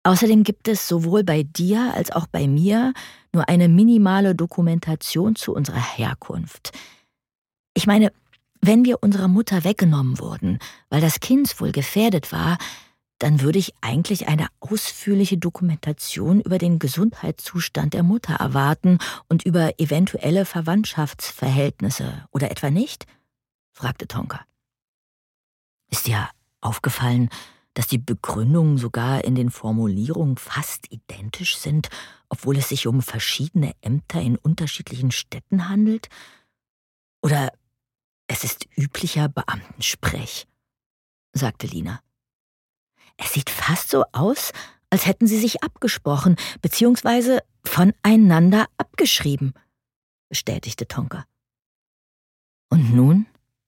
Außerdem gibt es sowohl bei dir als auch bei mir nur eine minimale Dokumentation zu unserer Herkunft. Ich meine, wenn wir unserer Mutter weggenommen wurden, weil das Kind wohl gefährdet war, dann würde ich eigentlich eine ausführliche Dokumentation über den Gesundheitszustand der Mutter erwarten und über eventuelle Verwandtschaftsverhältnisse, oder etwa nicht? Fragte Tonka. Ist dir aufgefallen, dass die Begründungen sogar in den Formulierungen fast identisch sind, obwohl es sich um verschiedene Ämter in unterschiedlichen Städten handelt? Oder es ist üblicher Beamtensprech, sagte Lina. Es sieht fast so aus, als hätten sie sich abgesprochen bzw. voneinander abgeschrieben, bestätigte Tonka. Und nun?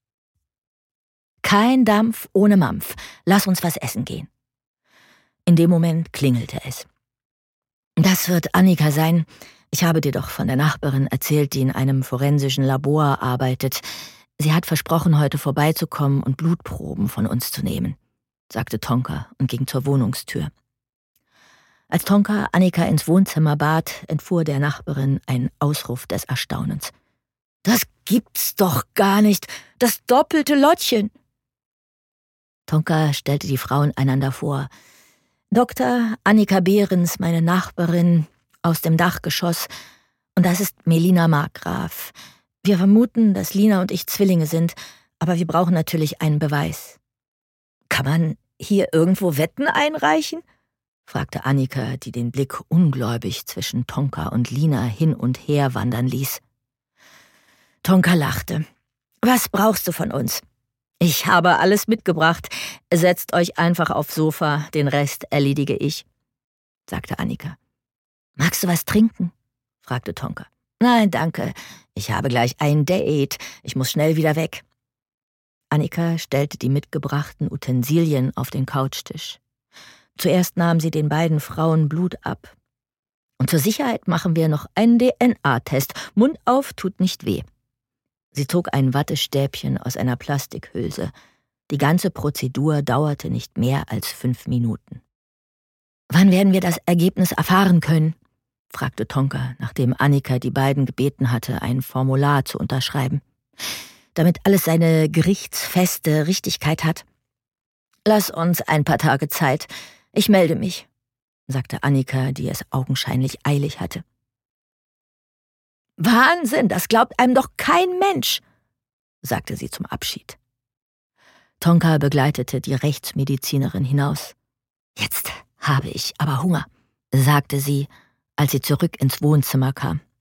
Kein Dampf ohne Mampf. Lass uns was essen gehen. In dem Moment klingelte es. Das wird Annika sein. Ich habe dir doch von der Nachbarin erzählt, die in einem forensischen Labor arbeitet. Sie hat versprochen, heute vorbeizukommen und Blutproben von uns zu nehmen, sagte Tonka und ging zur Wohnungstür. Als Tonka Annika ins Wohnzimmer bat, entfuhr der Nachbarin ein Ausruf des Erstaunens. Das gibt's doch gar nicht! Das doppelte Lottchen! Tonka stellte die Frauen einander vor. Dr. Annika Behrens, meine Nachbarin, aus dem Dachgeschoss, und das ist Melina Markgraf. Wir vermuten, dass Lina und ich Zwillinge sind, aber wir brauchen natürlich einen Beweis. Kann man hier irgendwo Wetten einreichen? Fragte Annika, die den Blick ungläubig zwischen Tonka und Lina hin und her wandern ließ. Tonka lachte. Was brauchst du von uns? Ich habe alles mitgebracht. Setzt euch einfach aufs Sofa, den Rest erledige ich, sagte Annika. Magst du was trinken? Fragte Tonka. Nein, danke. Ich habe gleich ein Date. Ich muss schnell wieder weg. Annika stellte die mitgebrachten Utensilien auf den Couchtisch. Zuerst nahm sie den beiden Frauen Blut ab. Und zur Sicherheit machen wir noch einen DNA-Test. Mund auf, tut nicht weh. Sie zog ein Wattestäbchen aus einer Plastikhülse. Die ganze Prozedur dauerte nicht mehr als 5 Minuten. Wann werden wir das Ergebnis erfahren können? Fragte Tonka, nachdem Annika die beiden gebeten hatte, ein Formular zu unterschreiben. Damit alles seine gerichtsfeste Richtigkeit hat. Lass uns ein paar Tage Zeit. Ich melde mich, sagte Annika, die es augenscheinlich eilig hatte. Wahnsinn, das glaubt einem doch kein Mensch, sagte sie zum Abschied. Tonka begleitete die Rechtsmedizinerin hinaus. Jetzt habe ich aber Hunger, sagte sie, als sie zurück ins Wohnzimmer kam.